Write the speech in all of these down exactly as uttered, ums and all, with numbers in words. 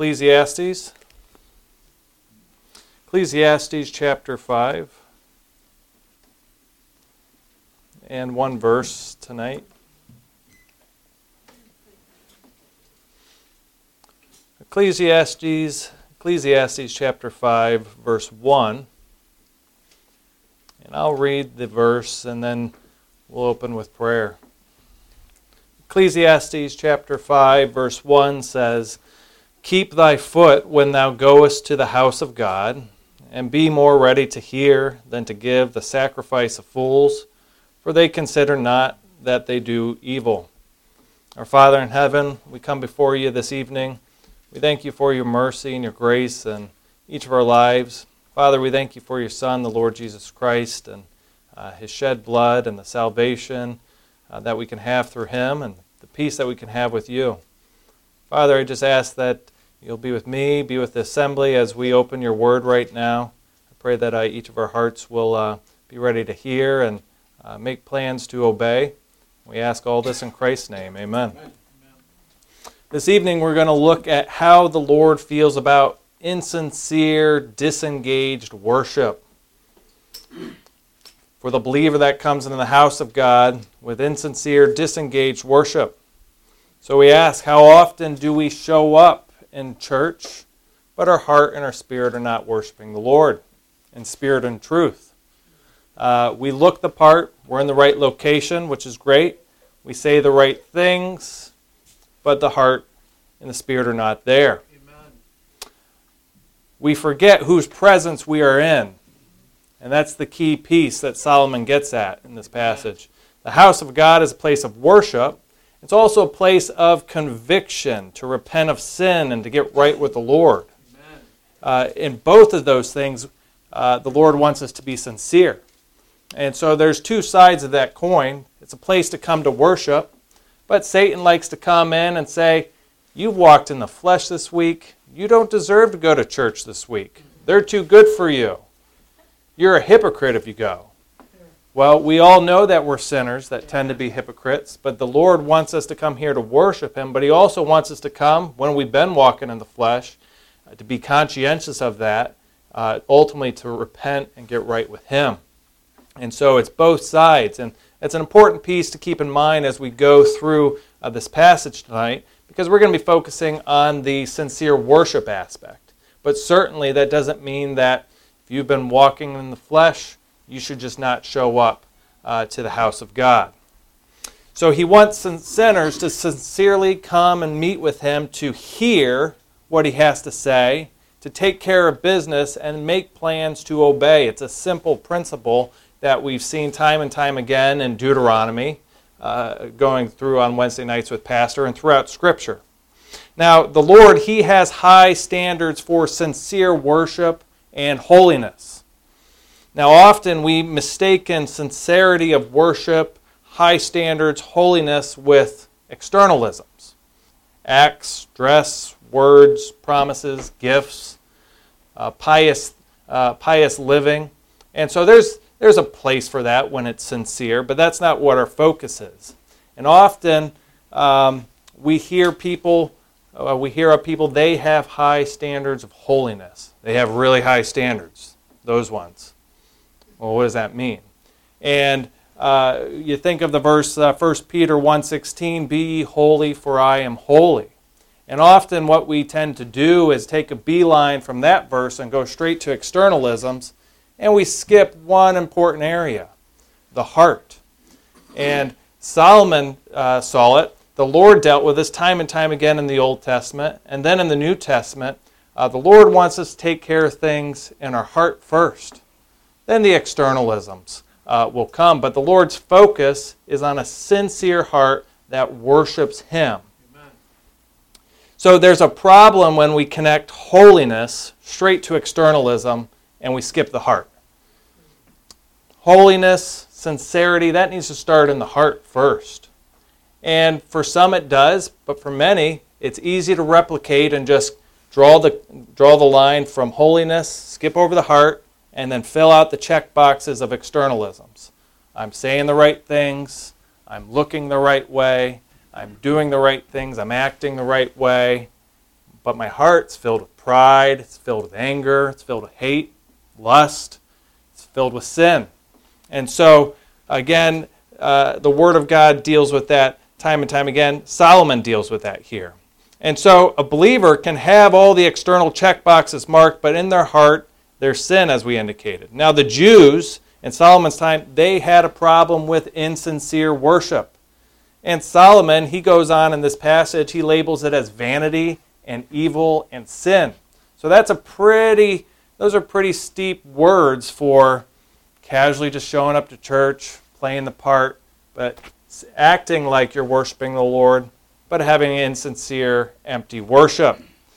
Ecclesiastes. Ecclesiastes chapter five. And one verse tonight. Ecclesiastes, Ecclesiastes chapter five, verse one. And I'll read the verse and then we'll open with prayer. Ecclesiastes chapter five, verse one says, "Keep thy foot when thou goest to the house of God, and be more ready to hear than to give the sacrifice of fools, for they consider not that they do evil." Our Father in heaven, we come before you this evening. We thank you for your mercy and your grace in each of our lives. Father, we thank you for your Son, the Lord Jesus Christ, and uh, his shed blood and the salvation uh, that we can have through him and the peace that we can have with you. Father, I just ask that you'll be with me, be with the assembly as we open your word right now. I pray that uh, each of our hearts will uh, be ready to hear and uh, make plans to obey. We ask all this in Christ's name. Amen. Amen. This evening we're going to look at how the Lord feels about insincere, disengaged worship. For the believer that comes into the house of God with insincere, disengaged worship. So we ask, how often do we show up in church, but our heart and our spirit are not worshiping the Lord in spirit and truth? Uh, we look the part, we're in the right location, which is great. We say the right things, but the heart and the spirit are not there. Amen. We forget whose presence we are in. And that's the key piece that Solomon gets at in this passage. The house of God is a place of worship. It's also a place of conviction, to repent of sin and to get right with the Lord. Uh, in both of those things, uh, the Lord wants us to be sincere. And so there's two sides of that coin. It's a place to come to worship, but Satan likes to come in and say, "You've walked in the flesh this week. You don't deserve to go to church this week. They're too good for you. You're a hypocrite if you go." Well, we all know that we're sinners that tend to be hypocrites, but the Lord wants us to come here to worship him, but he also wants us to come when we've been walking in the flesh, uh, to be conscientious of that, uh, ultimately to repent and get right with him. And so it's both sides, and it's an important piece to keep in mind as we go through uh, this passage tonight, because we're going to be focusing on the sincere worship aspect. But certainly that doesn't mean that if you've been walking in the flesh, you should just not show up uh, to the house of God. So he wants sinners to sincerely come and meet with him, to hear what he has to say, to take care of business and make plans to obey. It's a simple principle that we've seen time and time again in Deuteronomy, uh, going through on Wednesday nights with Pastor and throughout Scripture. Now, the Lord, he has high standards for sincere worship and holiness. Now, often we mistaken sincerity of worship, high standards, holiness with externalisms. Acts, dress, words, promises, gifts, uh, pious, uh, pious living. And so there's there's a place for that when it's sincere, but that's not what our focus is. And often um, we hear people, uh, we hear of people, they have high standards of holiness. They have really high standards, those ones. Well, what does that mean? And uh, you think of the verse, uh, First Peter one sixteen, "Be ye holy, for I am holy." And often what we tend to do is take a beeline from that verse and go straight to externalisms, and we skip one important area, the heart. And Solomon uh, saw it. The Lord dealt with this time and time again in the Old Testament. And then in the New Testament, uh, the Lord wants us to take care of things in our heart first. Then the externalisms uh, will come. But the Lord's focus is on a sincere heart that worships him. Amen. So there's a problem when we connect holiness straight to externalism and we skip the heart. Holiness, sincerity, that needs to start in the heart first. And for some it does, but for many it's easy to replicate and just draw the draw the line from holiness, skip over the heart, and then fill out the check boxes of externalisms. I'm saying the right things, I'm looking the right way, I'm doing the right things, I'm acting the right way, but my heart's filled with pride, it's filled with anger, it's filled with hate, lust, it's filled with sin. And so, again, uh, the Word of God deals with that time and time again. Solomon deals with that here. And so a believer can have all the external check boxes marked, but in their heart, there's sin, as we indicated. Now, the Jews in Solomon's time, they had a problem with insincere worship. And Solomon, he goes on in this passage, he labels it as vanity and evil and sin. So that's a pretty, those are pretty steep words for casually just showing up to church, playing the part, but acting like you're worshiping the Lord, but having insincere, empty worship.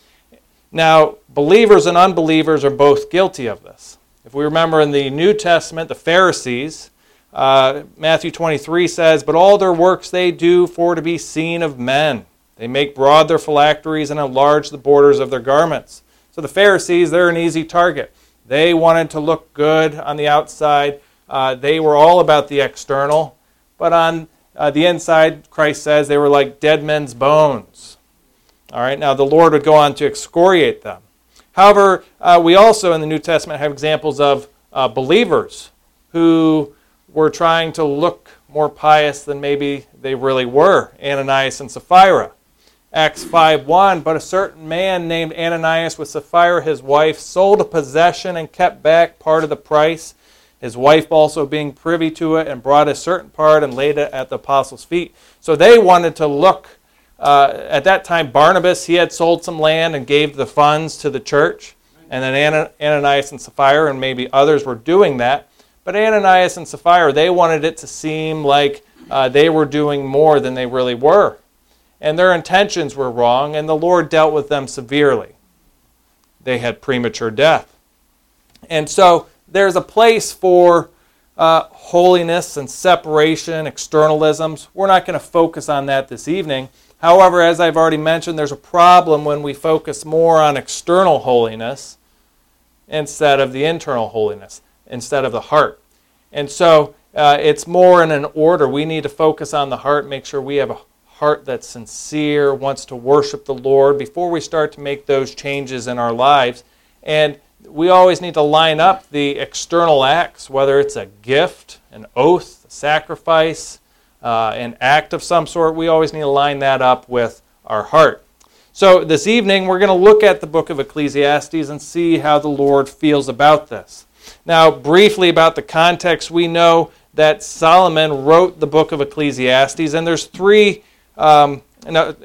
Now, believers and unbelievers are both guilty of this. If we remember in the New Testament, the Pharisees, uh, Matthew twenty-three says, "But all their works they do for to be seen of men. They make broad their phylacteries and enlarge the borders of their garments." So the Pharisees, they're an easy target. They wanted to look good on the outside. Uh, they were all about the external. But on uh, the inside, Christ says they were like dead men's bones. All right, now the Lord would go on to excoriate them. However, uh, we also in the New Testament have examples of uh, believers who were trying to look more pious than maybe they really were. Ananias and Sapphira. Acts five one, "But a certain man named Ananias with Sapphira his wife sold a possession and kept back part of the price, his wife also being privy to it, and brought a certain part and laid it at the apostles' feet." So they wanted to look, uh, at that time Barnabas, he had sold some land and gave the funds to the church, and then Ananias and Sapphira and maybe others were doing that. But Ananias and Sapphira, they wanted it to seem like uh, they were doing more than they really were. And their intentions were wrong, and the Lord dealt with them severely. They had premature death. And so there's a place for uh, holiness and separation, externalisms. We're not going to focus on that this evening. However, as I've already mentioned, there's a problem when we focus more on external holiness instead of the internal holiness, instead of the heart. And so uh, it's more in an order. We need to focus on the heart, make sure we have a heart that's sincere, wants to worship the Lord before we start to make those changes in our lives. And we always need to line up the external acts, whether it's a gift, an oath, a sacrifice, uh, an act of some sort. We always need to line that up with our heart. So this evening we're going to look at the book of Ecclesiastes and see how the Lord feels about this. Now, briefly about the context, we know that Solomon wrote the book of Ecclesiastes, and there's three Um, now,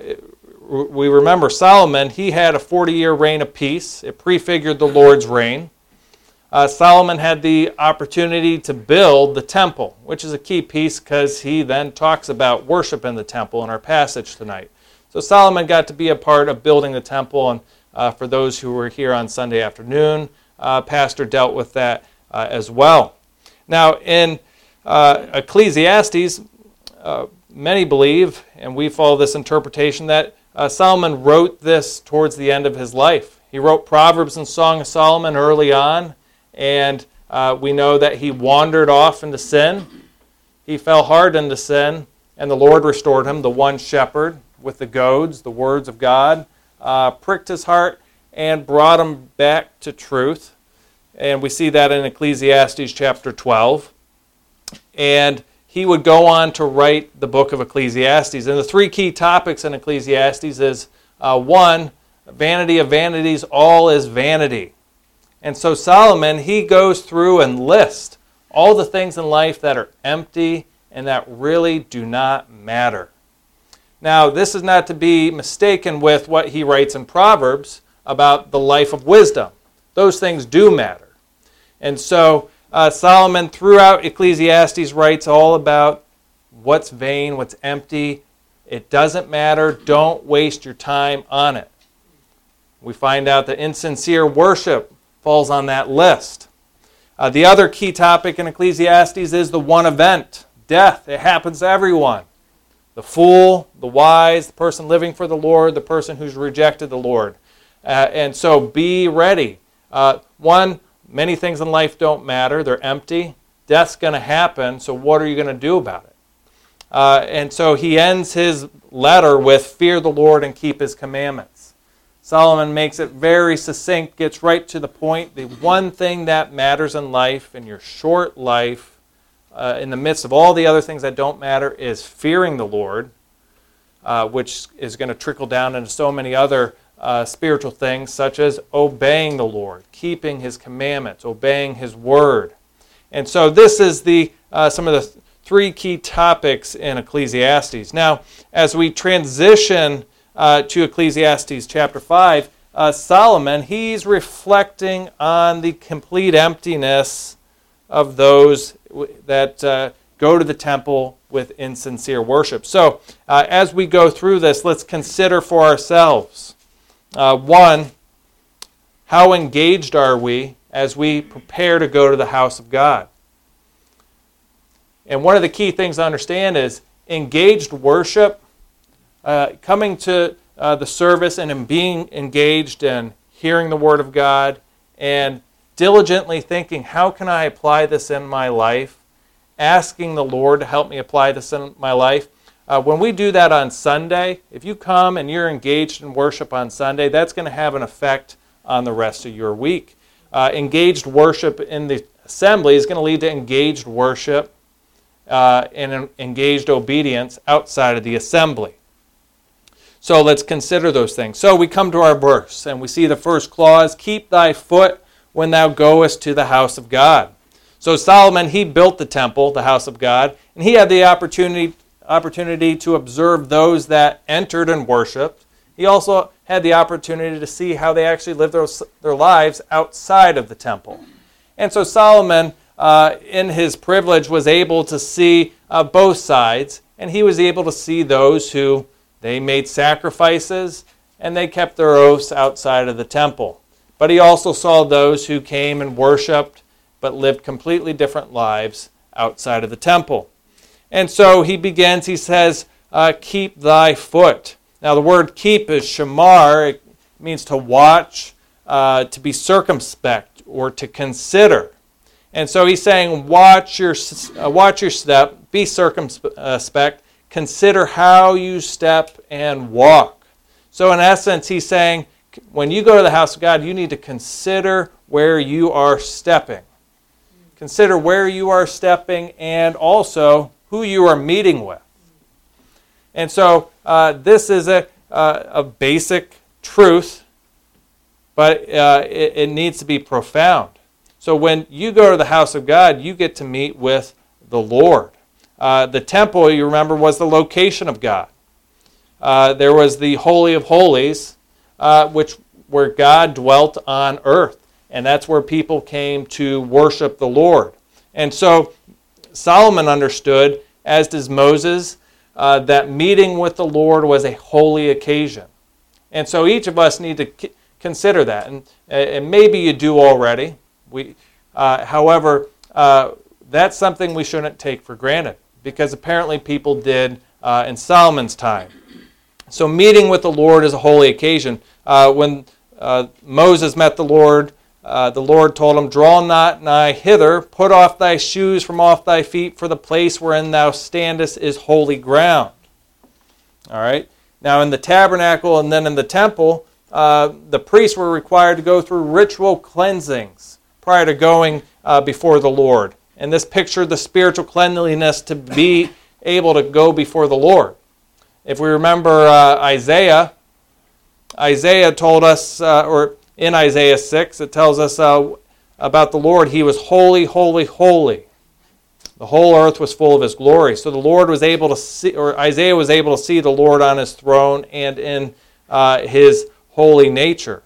we remember Solomon, he had a forty-year reign of peace. It prefigured the Lord's reign. Uh, Solomon had the opportunity to build the temple, which is a key piece because he then talks about worship in the temple in our passage tonight. So Solomon got to be a part of building the temple, and uh, for those who were here on Sunday afternoon, uh, Pastor dealt with that uh, as well. Now, in uh, Ecclesiastes, uh, many believe, and we follow this interpretation, that uh, Solomon wrote this towards the end of his life. He wrote Proverbs and Song of Solomon early on, and uh, we know that he wandered off into sin. He fell hard into sin, and the Lord restored him, the one shepherd with the goads, the words of God, uh, pricked his heart and brought him back to truth. And we see that in Ecclesiastes chapter twelve. And he would go on to write the book of Ecclesiastes. And the three key topics in Ecclesiastes is, uh, one, vanity of vanities, all is vanity. And so Solomon, he goes through and lists all the things in life that are empty and that really do not matter. Now, this is not to be mistaken with what he writes in Proverbs about the life of wisdom. Those things do matter. And so Uh, Solomon, throughout Ecclesiastes, writes all about what's vain, what's empty. It doesn't matter. Don't waste your time on it. We find out that insincere worship falls on that list. Uh, the other key topic in Ecclesiastes is the one event, death. It happens to everyone. The fool, the wise, the person living for the Lord, the person who's rejected the Lord. Uh, and so be ready. Uh, one, Many things in life don't matter. They're empty. Death's going to happen, so what are you going to do about it? Uh, and so he ends his letter with, fear the Lord and keep his commandments. Solomon makes it very succinct, gets right to the point. The one thing that matters in life, in your short life, uh, in the midst of all the other things that don't matter, is fearing the Lord, uh, which is going to trickle down into so many other uh, spiritual things, such as obeying the Lord, keeping His commandments, obeying His word. And so this is the uh, some of the th- three key topics in Ecclesiastes. Now, as we transition Uh, to Ecclesiastes chapter five, uh, Solomon, he's reflecting on the complete emptiness of those w- that uh, go to the temple with insincere worship. So, uh, as we go through this, let's consider for ourselves. Uh, one, how engaged are we as we prepare to go to the house of God? And one of the key things to understand is engaged worship, Uh, coming to uh, the service and in being engaged and hearing the Word of God and diligently thinking, how can I apply this in my life? Asking the Lord to help me apply this in my life. Uh, when we do that on Sunday, if you come and you're engaged in worship on Sunday, that's going to have an effect on the rest of your week. Uh, engaged worship in the assembly is going to lead to engaged worship uh, and engaged obedience outside of the assembly. So let's consider those things. So we come to our verse, and we see the first clause, keep thy foot when thou goest to the house of God. So Solomon, he built the temple, the house of God, and he had the opportunity, opportunity to observe those that entered and worshiped. He also had the opportunity to see how they actually lived their, their lives outside of the temple. And so Solomon, uh, in his privilege, was able to see uh, both sides, and he was able to see those who they made sacrifices, and they kept their oaths outside of the temple. But he also saw those who came and worshipped, but lived completely different lives outside of the temple. And so he begins, he says, uh, keep thy foot. Now the word keep is shamar. It means to watch, uh, to be circumspect, or to consider. And so he's saying, watch your, uh, watch your step, be circumspect, consider how you step and walk. So in essence, he's saying, when you go to the house of God, you need to consider where you are stepping. Consider where you are stepping and also who you are meeting with. And so uh, this is a, uh, a basic truth, but uh, it, it needs to be profound. So when you go to the house of God, you get to meet with the Lord. Uh, the temple, you remember, was the location of God. Uh, there was the Holy of Holies, uh, which where God dwelt on earth. And that's where people came to worship the Lord. And so Solomon understood, as does Moses, uh, that meeting with the Lord was a holy occasion. And so each of us need to c- consider that. And, and maybe you do already. We, uh, however, uh, that's something we shouldn't take for granted, because apparently people did uh, in Solomon's time. So meeting with the Lord is a holy occasion. Uh, when uh, Moses met the Lord, uh, the Lord told him, draw not nigh hither, put off thy shoes from off thy feet, for the place wherein thou standest is holy ground. All right. Now in the tabernacle and then in the temple, uh, the priests were required to go through ritual cleansings prior to going uh, before the Lord. And this pictured the spiritual cleanliness to be able to go before the Lord. If we remember uh, Isaiah, Isaiah told us, uh, or in Isaiah six, it tells us uh, about the Lord, he was holy, holy, holy. The whole earth was full of his glory. So the Lord was able to see, or Isaiah was able to see the Lord on his throne and in uh, his holy nature.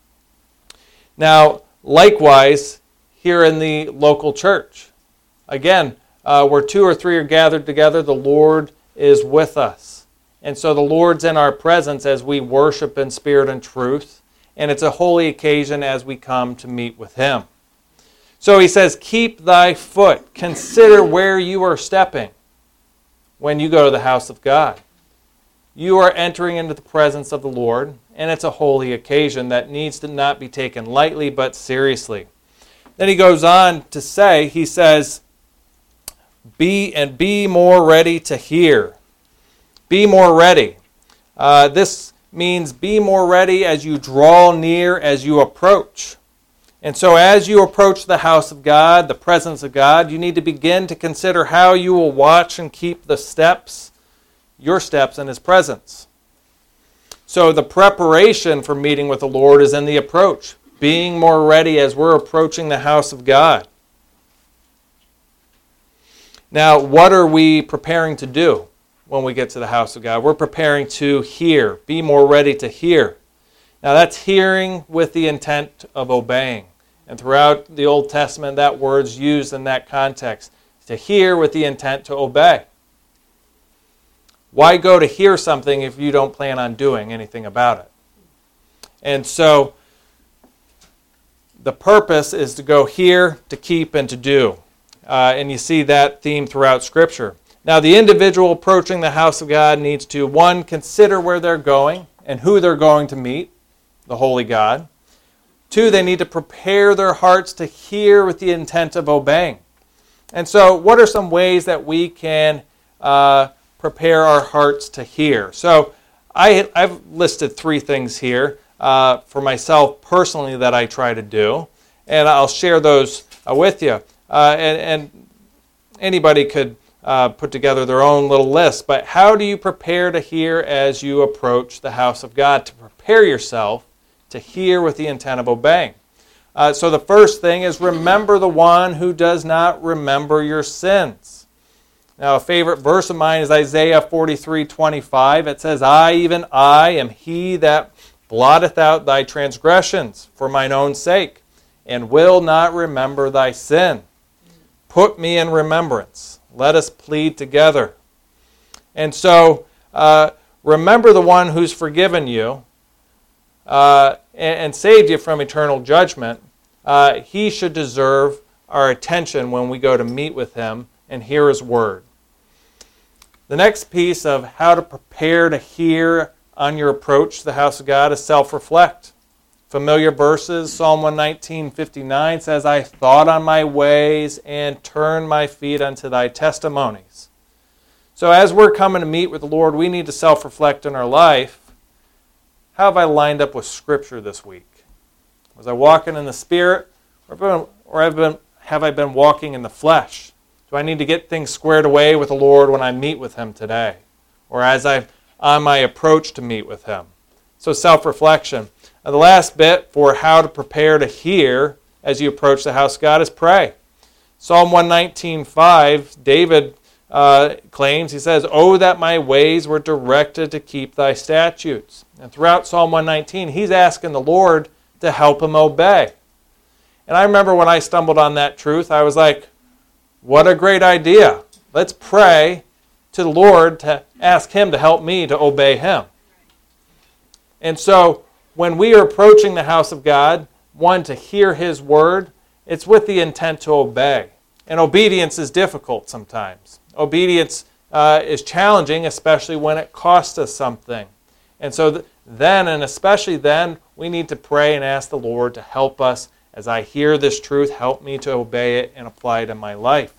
Now, likewise, here in the local church, again, uh, where two or three are gathered together, the Lord is with us. And so the Lord's in our presence as we worship in spirit and truth. And it's a holy occasion as we come to meet with him. So he says, keep thy foot. Consider where you are stepping when you go to the house of God. You are entering into the presence of the Lord, and it's a holy occasion that needs to not be taken lightly but seriously. Then he goes on to say, he says, be and be more ready to hear. Be more ready. Uh, this means be more ready as you draw near, as you approach. And so as you approach the house of God, the presence of God, you need to begin to consider how you will watch and keep the steps, your steps in His presence. So the preparation for meeting with the Lord is in the approach, being more ready as we're approaching the house of God. Now, what are we preparing to do when we get to the house of God? We're preparing to hear, be more ready to hear. Now, that's hearing with the intent of obeying. And throughout the Old Testament, that word's used in that context, to hear with the intent to obey. Why go to hear something if you don't plan on doing anything about it? And so, the purpose is to go hear, to keep, and to do. Uh, and you see that theme throughout Scripture. Now, the individual approaching the house of God needs to, one, consider where they're going and who they're going to meet, the Holy God. Two, they need to prepare their hearts to hear with the intent of obeying. And so, what are some ways that we can uh, prepare our hearts to hear? So, I, I've listed three things here uh, for myself personally that I try to do, and I'll share those uh, with you. Uh, and, and anybody could uh, put together their own little list. But how do you prepare to hear as you approach the house of God? To prepare yourself to hear with the intent of obeying. Uh, so the first thing is remember the one who does not remember your sins. Now a favorite verse of mine is Isaiah forty-three twenty-five. It says, I, even I, am he that blotteth out thy transgressions for mine own sake, and will not remember thy sin. Put me in remembrance. Let us plead together. And so, uh, remember the one who's forgiven you uh, and, and saved you from eternal judgment. Uh, he should deserve our attention when we go to meet with Him and hear His word. The next piece of how to prepare to hear on your approach to the house of God is self-reflect. Familiar verses, Psalm one nineteen fifty-nine says, I thought on my ways and turned my feet unto thy testimonies. So as we're coming to meet with the Lord, we need to self-reflect in our life. How have I lined up with Scripture this week? Was I walking in the Spirit, or have I been, or have, been, have I been walking in the flesh? Do I need to get things squared away with the Lord when I meet with Him today? Or as I'm on my approach to meet with Him? So self-reflection. Now, the last bit for how to prepare to hear as you approach the house of God is pray. Psalm one nineteen five, David uh, claims, he says, Oh, that my ways were directed to keep thy statutes. And throughout Psalm one nineteen, he's asking the Lord to help him obey. And I remember when I stumbled on that truth, I was like, what a great idea. Let's pray to the Lord to ask Him to help me to obey Him. And so, when we are approaching the house of God, one, to hear His word, it's with the intent to obey. And obedience is difficult sometimes. Obedience uh, is challenging, especially when it costs us something. And so th- then, and especially then, we need to pray and ask the Lord to help us as I hear this truth, help me to obey it and apply it in my life.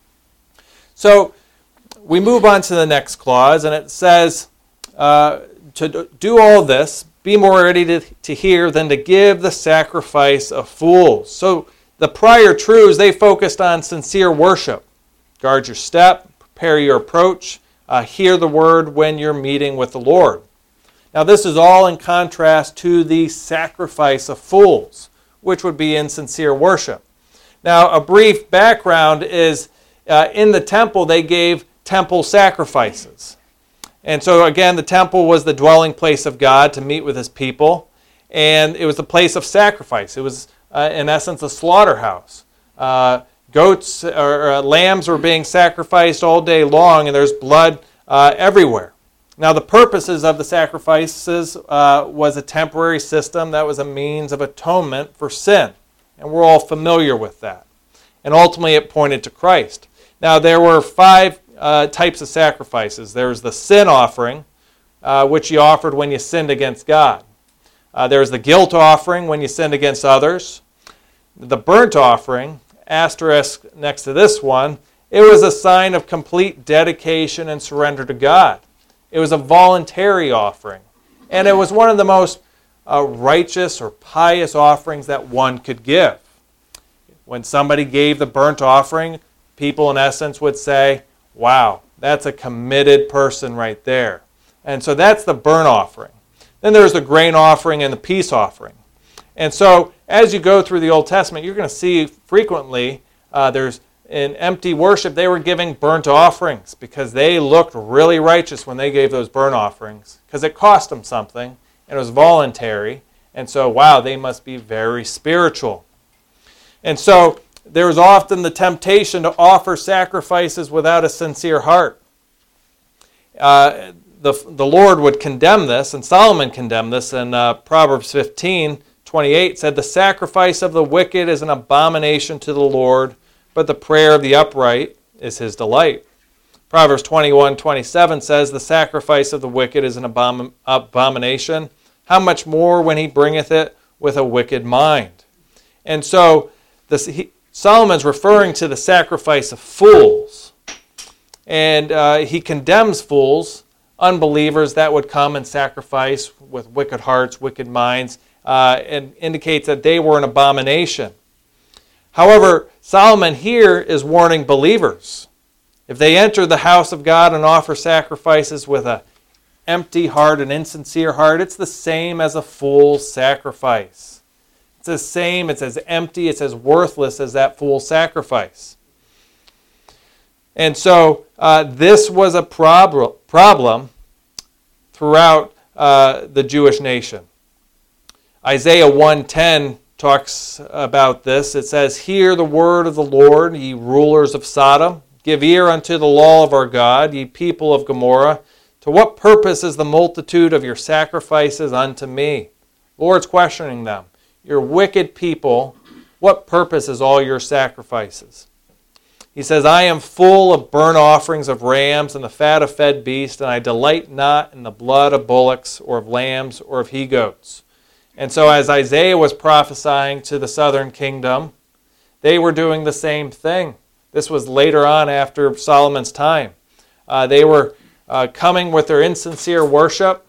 So we move on to the next clause, and it says, uh, to do all this, be more ready to, to hear than to give the sacrifice of fools. So the prior truths, they focused on sincere worship. Guard your step, prepare your approach, uh, hear the word when you're meeting with the Lord. Now this is all in contrast to the sacrifice of fools, which would be insincere worship. Now a brief background is uh, in the temple they gave temple sacrifices. And so again, the temple was the dwelling place of God to meet with His people. And it was the place of sacrifice. It was, uh, in essence, a slaughterhouse. Uh, goats or uh, lambs were being sacrificed all day long, and there's blood uh, everywhere. Now, the purposes of the sacrifices uh, was a temporary system that was a means of atonement for sin. And we're all familiar with that. And ultimately, it pointed to Christ. Now, there were five Uh, types of sacrifices. There was the sin offering, uh, which you offered when you sinned against God. Uh, there was the guilt offering when you sinned against others. The burnt offering, asterisk next to this one, it was a sign of complete dedication and surrender to God. It was a voluntary offering. And it was one of the most uh, righteous or pious offerings that one could give. When somebody gave the burnt offering, people in essence would say, wow, that's a committed person right there. And so that's the burnt offering. Then there's the grain offering and the peace offering. And so as you go through the Old Testament, you're going to see frequently uh, there's in empty worship, they were giving burnt offerings because they looked really righteous when they gave those burnt offerings because it cost them something and it was voluntary. And so, wow, they must be very spiritual. And so there was often the temptation to offer sacrifices without a sincere heart. Uh, the, the Lord would condemn this, and Solomon condemned this in uh, Proverbs fifteen twenty-eight, said, the sacrifice of the wicked is an abomination to the Lord, but the prayer of the upright is his delight. Proverbs twenty-one twenty-seven says, the sacrifice of the wicked is an abom- abomination. How much more when he bringeth it with a wicked mind? And so this, he, Solomon's referring to the sacrifice of fools. And uh, he condemns fools, unbelievers that would come and sacrifice with wicked hearts, wicked minds, uh, and indicates that they were an abomination. However, Solomon here is warning believers. If they enter the house of God and offer sacrifices with an empty heart, an insincere heart, it's the same as a fool's sacrifice. It's the same, it's as empty, it's as worthless as that fool's sacrifice. And so uh, this was a prob- problem throughout uh, the Jewish nation. Isaiah one ten talks about this. It says, hear the word of the Lord, ye rulers of Sodom. Give ear unto the law of our God, ye people of Gomorrah. To what purpose is the multitude of your sacrifices unto me? The Lord's questioning them. You're wicked people. What purpose is all your sacrifices? He says, I am full of burnt offerings of rams and the fat of fed beasts, and I delight not in the blood of bullocks or of lambs or of he-goats. And so as Isaiah was prophesying to the southern kingdom, they were doing the same thing. This was later on after Solomon's time. Uh, they were uh, coming with their insincere worship,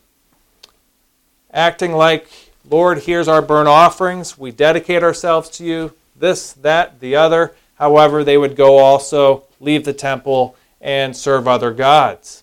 acting like, Lord, here's our burnt offerings. We dedicate ourselves to you, this, that, the other. However, they would go also leave the temple and serve other gods.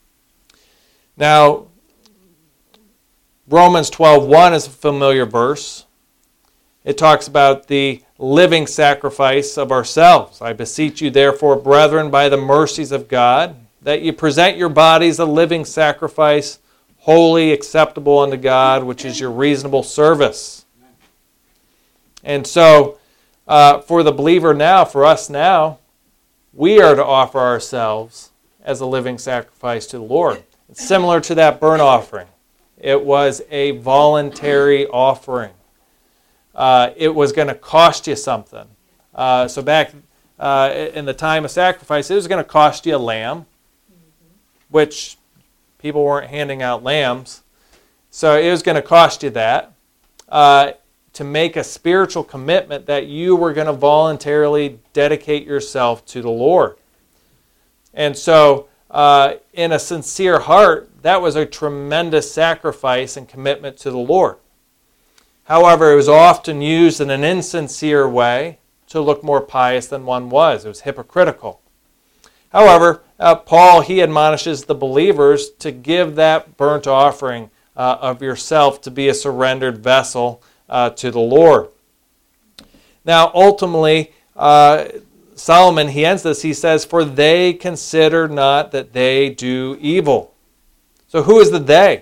Now, Romans twelve one is a familiar verse. It talks about the living sacrifice of ourselves. I beseech you, therefore, brethren, by the mercies of God, that you present your bodies a living sacrifice, holy, acceptable unto God, which is your reasonable service. And so, uh, for the believer now, for us now, we are to offer ourselves as a living sacrifice to the Lord. It's similar to that burnt offering. It was a voluntary offering. Uh, it was going to cost you something. Uh, so back uh, in the time of sacrifice, it was going to cost you a lamb, which people weren't handing out lambs. So it was going to cost you that uh, to make a spiritual commitment that you were going to voluntarily dedicate yourself to the Lord. And so uh, in a sincere heart, that was a tremendous sacrifice and commitment to the Lord. However, it was often used in an insincere way to look more pious than one was. It was hypocritical. However, uh, Paul, he admonishes the believers to give that burnt offering uh, of yourself to be a surrendered vessel uh, to the Lord. Now, ultimately, uh, Solomon, he ends this, he says, for they consider not that they do evil. So who is the they?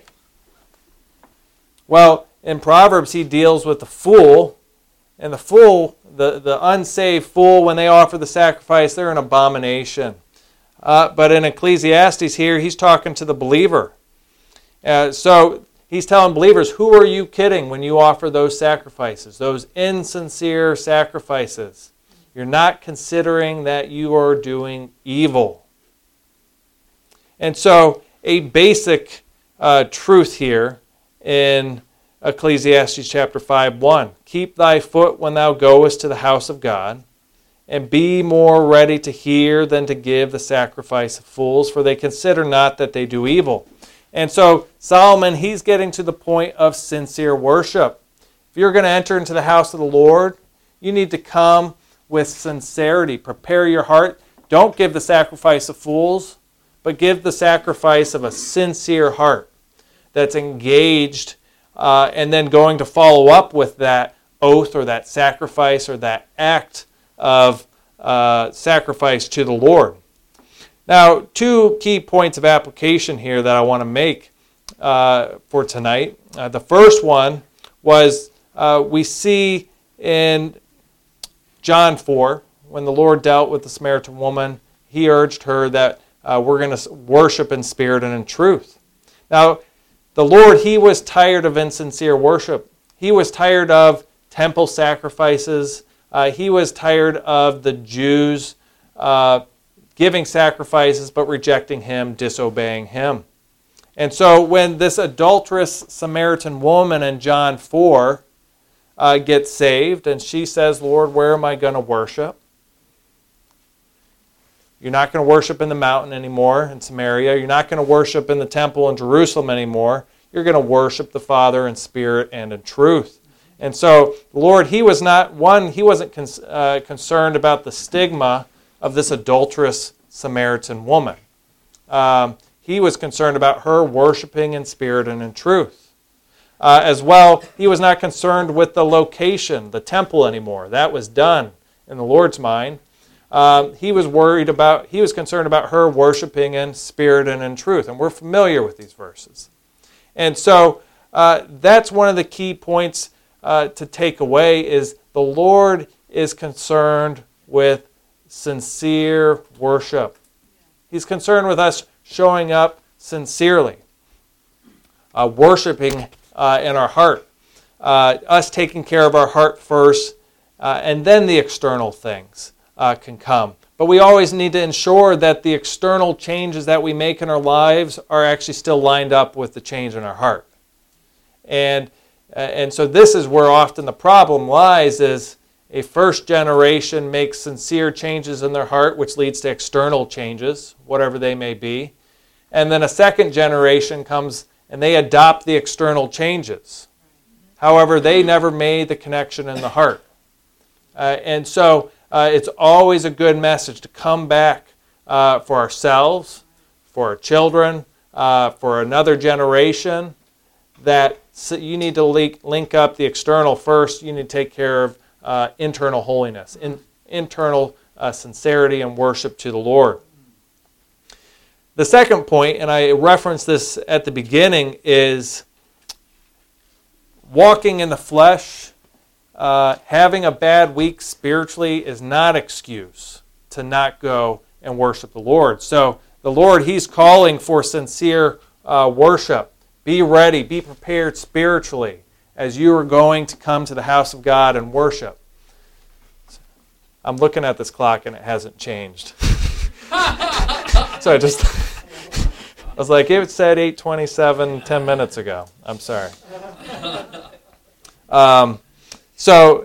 Well, in Proverbs, he deals with the fool. And the fool, the, the unsaved fool, when they offer the sacrifice, they're an abomination. Uh, but in Ecclesiastes here, he's talking to the believer. Uh, so he's telling believers, who are you kidding when you offer those sacrifices, those insincere sacrifices? You're not considering that you are doing evil. And so a basic uh, truth here in Ecclesiastes chapter five one. Keep thy foot when thou goest to the house of God, and be more ready to hear than to give the sacrifice of fools, for they consider not that they do evil. And so Solomon, he's getting to the point of sincere worship. If you're going to enter into the house of the Lord, you need to come with sincerity. Prepare your heart. Don't give the sacrifice of fools, but give the sacrifice of a sincere heart that's engaged uh, and then going to follow up with that oath or that sacrifice or that act of uh, sacrifice to the Lord. Now, two key points of application here that I want to make uh, for tonight. Uh, the first one was uh, we see in John four, when the Lord dealt with the Samaritan woman, he urged her that uh, we're going to worship in spirit and in truth. Now, the Lord, he was tired of insincere worship. He was tired of temple sacrifices. Uh, he was tired of the Jews uh, giving sacrifices but rejecting him, disobeying him. And so when this adulterous Samaritan woman in John four uh, gets saved and she says, Lord, where am I going to worship? You're not going to worship in the mountain anymore in Samaria. You're not going to worship in the temple in Jerusalem anymore. You're going to worship the Father in spirit and in truth. And so the Lord, he was not, one, he wasn't con- uh, concerned about the stigma of this adulterous Samaritan woman. Um, he was concerned about her worshiping in spirit and in truth. Uh, as well, he was not concerned with the location, the temple anymore. That was done in the Lord's mind. Um, he was worried about, he was concerned about her worshiping in spirit and in truth. And we're familiar with these verses. And so uh, that's one of the key points uh, to take away is the Lord is concerned with sincere worship. He's concerned with us showing up sincerely, uh, worshiping uh, in our heart, uh, us taking care of our heart first, uh, and then the external things uh, can come. But we always need to ensure that the external changes that we make in our lives are actually still lined up with the change in our heart. And, uh, and so this is where often the problem lies is a first generation makes sincere changes in their heart, which leads to external changes, whatever they may be. And then a second generation comes and they adopt the external changes. However, they never made the connection in the heart. Uh, and so uh, it's always a good message to come back uh, for ourselves, for our children, uh, for another generation, that you need to link, link up the external first. You need to take care of Uh, internal holiness, in, internal uh, sincerity and worship to the Lord. The second point, and I referenced this at the beginning, is walking in the flesh, uh, having a bad week spiritually is not excuse to not go and worship the Lord. So the Lord, he's calling for sincere uh, worship. Be ready, be prepared spiritually as you are going to come to the house of God and worship. I'm looking at this clock and it hasn't changed. So I just, I was like, it said eight twenty-seven ten minutes ago. I'm sorry. Um, so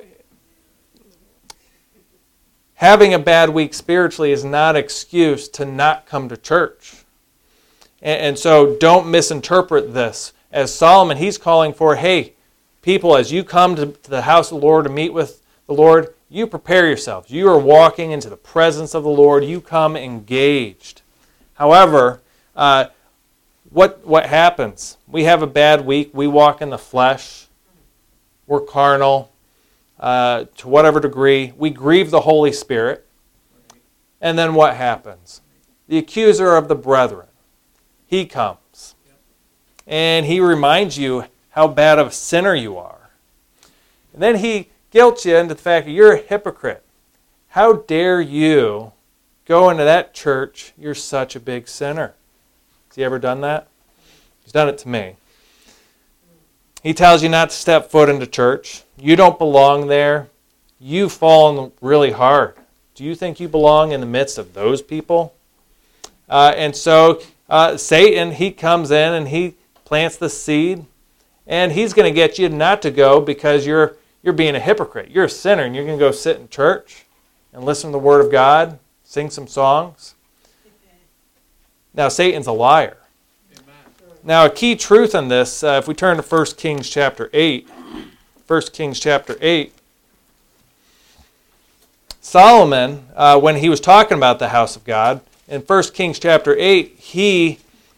having a bad week spiritually is not an excuse to not come to church. And, and so don't misinterpret this. As Solomon, he's calling for, hey, people, as you come to, to the house of the Lord to meet with the Lord, you prepare yourselves. You are walking into the presence of the Lord. You come engaged. However, uh, what what happens? We have a bad week. We walk in the flesh. We're carnal uh, to whatever degree. We grieve the Holy Spirit. And then what happens? The accuser of the brethren, he comes. And he reminds you how bad of a sinner you are. And then he guilts you into the fact that you're a hypocrite. How dare you go into that church? You're such a big sinner. Has he ever done that? He's done it to me. He tells you not to step foot into church. You don't belong there. You've fallen really hard. Do you think you belong in the midst of those people? Uh, and so uh, Satan, he comes in and he plants the seed. And he's going to get you not to go because you're you're being a hypocrite. You're a sinner, and you're going to go sit in church and listen to the Word of God, sing some songs. Now, Satan's a liar. Now, a key truth on this, uh, if we turn to First Kings chapter eight, First Kings chapter eight, Solomon, uh, when he was talking about the house of God, in First Kings chapter eight, he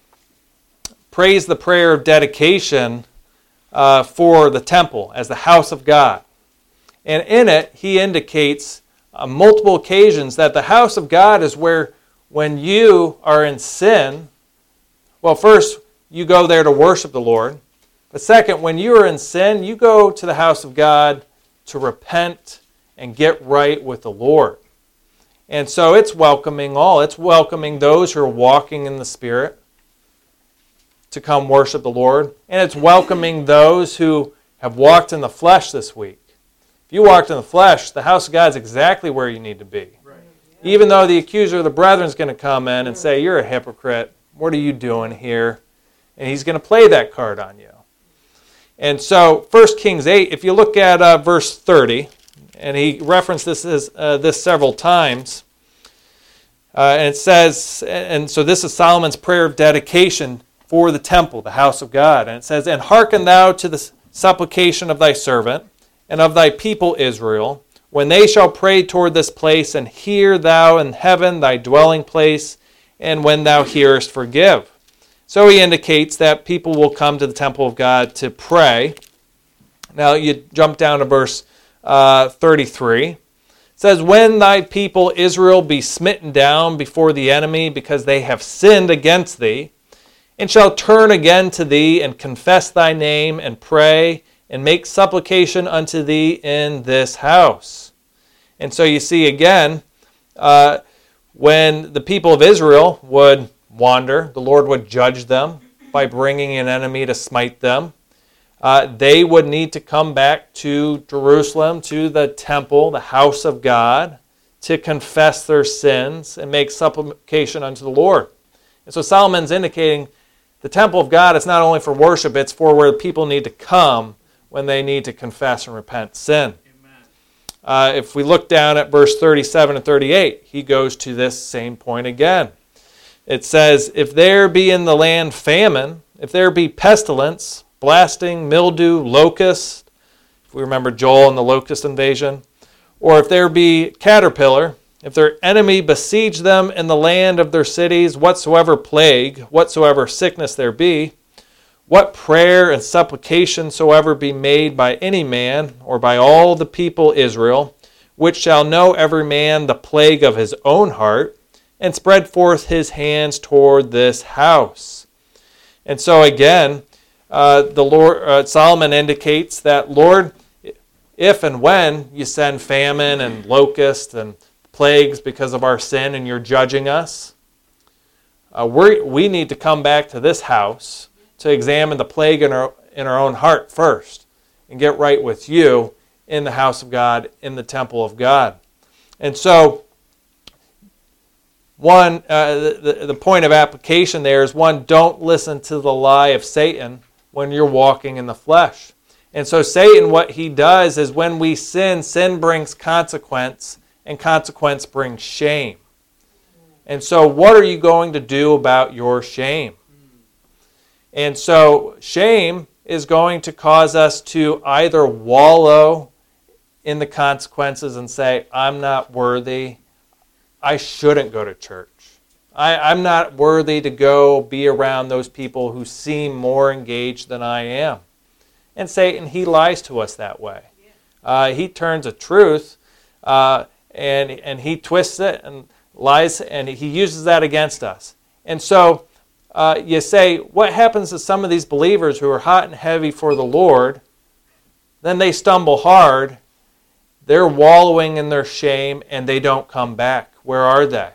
praised the prayer of dedication uh, for the temple as the house of God. And in it, he indicates on multiple occasions that the house of God is where, when you are in sin, well, first, you go there to worship the Lord. But second, when you are in sin, you go to the house of God to repent and get right with the Lord. And so it's welcoming all. It's welcoming those who are walking in the Spirit to come worship the Lord. And it's welcoming those who have walked in the flesh this week. If you walked in the flesh, the house of God is exactly where you need to be. Right. Even though the accuser of the brethren is going to come in and say, you're a hypocrite. What are you doing here? And he's going to play that card on you. And so, First Kings eight, if you look at uh, verse thirty, and he referenced this, as, uh, this several times, uh, and it says, and so this is Solomon's prayer of dedication for the temple, the house of God. And it says, and hearken thou to the supplication of thy servant, and of thy people Israel, when they shall pray toward this place, and hear thou in heaven thy dwelling place, and when thou hearest, forgive. So he indicates that people will come to the temple of God to pray. Now you jump down to verse uh, thirty-three. It says, when thy people Israel be smitten down before the enemy, because they have sinned against thee, and shall turn again to thee, and confess thy name, and pray, and make supplication unto thee in this house. And so you see again, uh, when the people of Israel would wander, the Lord would judge them by bringing an enemy to smite them. Uh, they would need to come back to Jerusalem, to the temple, the house of God, to confess their sins and make supplication unto the Lord. And so Solomon's indicating the temple of God is not only for worship, it's for where people need to come when they need to confess and repent sin. Uh, if we look down at verse thirty-seven and thirty-eight, he goes to this same point again. It says, if there be in the land famine, if there be pestilence, blasting, mildew, locust, if we remember Joel and the locust invasion, or if there be caterpillar, if their enemy besiege them in the land of their cities, whatsoever plague, whatsoever sickness there be, what prayer and supplication soever be made by any man, or by all the people Israel, which shall know every man the plague of his own heart, and spread forth his hands toward this house. And so again, uh, the Lord uh, Solomon indicates that, Lord, if and when you send famine and locust and plagues because of our sin and you're judging us, uh, we we need to come back to this house to examine the plague in our in our own heart first and get right with you in the house of God, in the temple of God. And so, one, uh, the, the point of application there is, one, don't listen to the lie of Satan when you're walking in the flesh. And so Satan, what he does is when we sin, sin brings consequence, and consequence brings shame. And so what are you going to do about your shame? And so shame is going to cause us to either wallow in the consequences and say, I'm not worthy, I shouldn't go to church. I, I'm not worthy to go be around those people who seem more engaged than I am. And Satan, he lies to us that way. Uh, he turns a truth uh, and, and he twists it and lies, and he uses that against us. And so uh, you say, what happens to some of these believers who are hot and heavy for the Lord? Then they stumble hard, they're wallowing in their shame, and they don't come back. Where are they?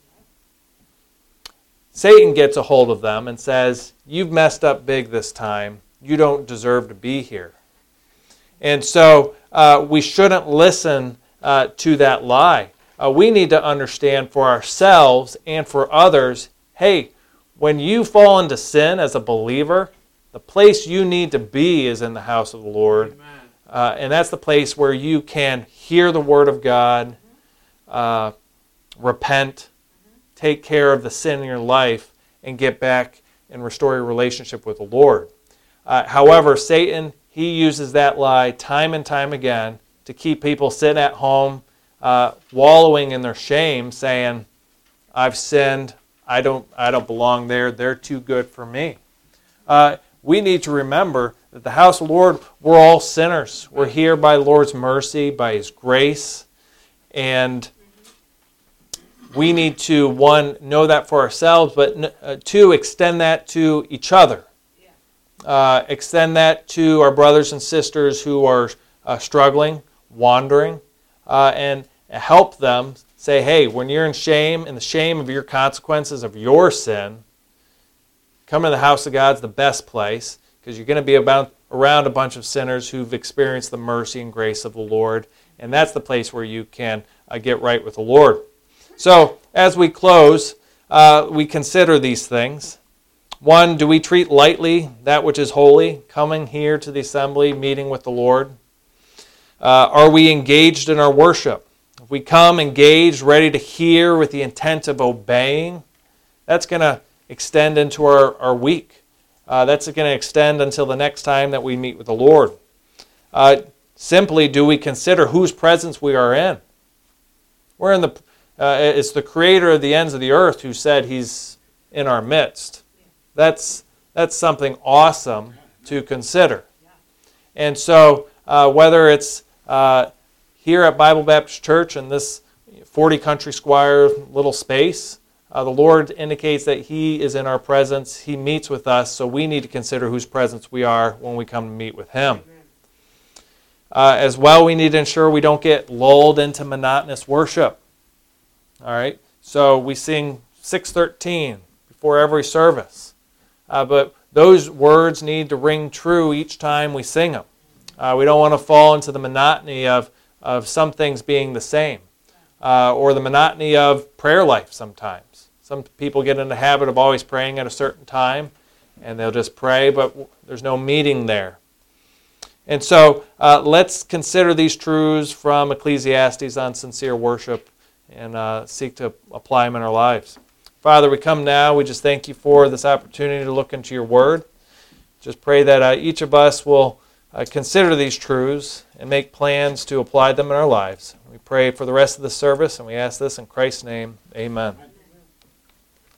Satan gets a hold of them and says, you've messed up big this time. You don't deserve to be here. And so uh, we shouldn't listen uh, to that lie. Uh, we need to understand for ourselves and for others, hey, when you fall into sin as a believer, the place you need to be is in the house of the Lord. Uh, and that's the place where you can hear the Word of God, uh, repent, take care of the sin in your life, and get back and restore your relationship with the Lord. Uh, however, Satan, he uses that lie time and time again to keep people sitting at home, uh, wallowing in their shame, saying, I've sinned, I don't, I don't belong there, they're too good for me. Uh, we need to remember that the house of the Lord, we're all sinners. We're here by the Lord's mercy, by His grace, and we need to, one, know that for ourselves, but uh, two, extend that to each other. Uh, extend that to our brothers and sisters who are uh, struggling, wandering, uh, and help them say, hey, when you're in shame, in the shame of your consequences of your sin, come to the house of God's the best place, because you're going to be about, around a bunch of sinners who've experienced the mercy and grace of the Lord, and that's the place where you can uh, get right with the Lord. So, as we close, uh, we consider these things. One, do we treat lightly that which is holy, coming here to the assembly, meeting with the Lord? Uh, are we engaged in our worship? If we come engaged, ready to hear with the intent of obeying, that's going to extend into our, our week. Uh, that's going to extend until the next time that we meet with the Lord. Uh, simply, do we consider whose presence we are in? We're in the. Uh, it's the Creator of the ends of the earth who said He's in our midst. That's that's something awesome to consider. And so, uh, whether it's uh, here at Bible Baptist Church in this forty Country Squire little space, uh, the Lord indicates that He is in our presence. He meets with us, so we need to consider whose presence we are when we come to meet with Him. Uh, as well, we need to ensure we don't get lulled into monotonous worship. All right, so we sing six thirteen before every service. Uh, but those words need to ring true each time we sing them. Uh, we don't want to fall into the monotony of, of some things being the same, uh, or the monotony of prayer life sometimes. Some people get in the habit of always praying at a certain time, and they'll just pray, but there's no meeting there. And so uh, let's consider these truths from Ecclesiastes on sincere worship and uh, seek to apply them in our lives. Father, we come now. We just thank You for this opportunity to look into Your Word. Just pray that uh, each of us will uh, consider these truths and make plans to apply them in our lives. We pray for the rest of the service, and we ask this in Christ's name. Amen.